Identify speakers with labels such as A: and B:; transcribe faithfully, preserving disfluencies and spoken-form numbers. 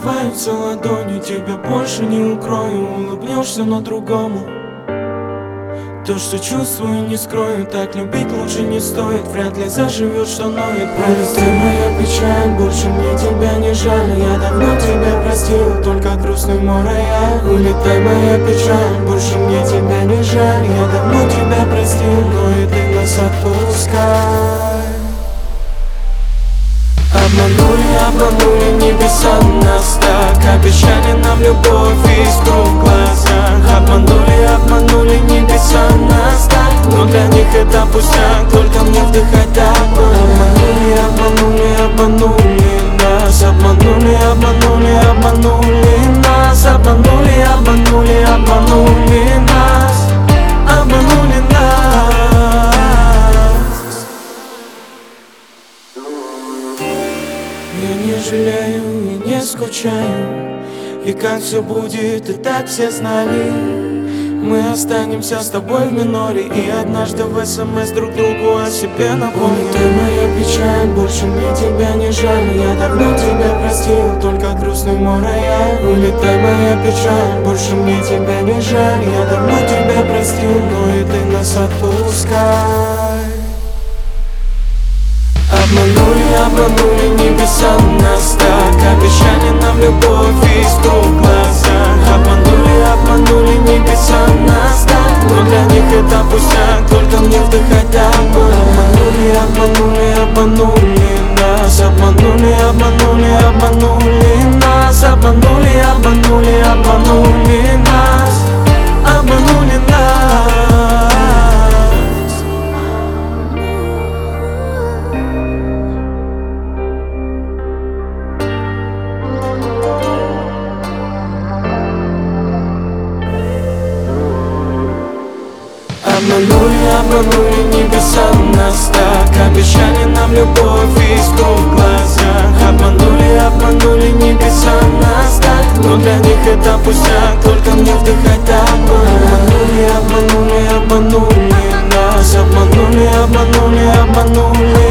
A: закрываются ладони, тебя больше не укрою. Улыбнешься, но другому. То, что чувствую, не скрою. Так любить лучше не стоит, вряд ли заживет, что ноет. Прости, моя печаль, больше мне тебя не жаль. Я давно тебя простил, только грустный мой рояль. Улетай, моя печаль, больше мне тебя не жаль. Я давно тебя простил, но и ты нас отпускай. Обманули, обманули небеса нас так. Обещали нам любовь и искру в глазах. Обманули, обманули небеса нас так. Но для них это пустяк, только мне вдыхать так. Обманули, обманули, обманули нас. Обманули, обманули, обманули нас. Обманули, обманули, обманули нас. Обманули нас. Я не жалею и не скучаю. И как все будет, и так все знали. Мы останемся с тобой в миноре. И однажды в смс друг другу о себе напомним. Ты моя печаль, больше мне тебя не жаль. Я давно тебя простил, только грустный мой рояль. Улетай, моя печаль, больше мне тебя не жаль. Я давно тебя простил, но и ты нас отпускай. Обманули, обманули небеса нас так. Обещали нам любовь и искру в глазах. Обманули, обманули небеса нас так. Но для них это пустяк, только мне вдыхать так. Обманули, обманули, обманули нас. Обманули, обманули, обманули нас. Обманули, обманули, обманули нас. Обманули нас. Обманули, обманули небеса нас так. Обещали нам любовь и искру в глазах. Обманули, обманули небеса нас так. Но для них это пустяк, только мне вдыхать так. Обманули, обманули, обманули нас. Обманули, обманули, обманули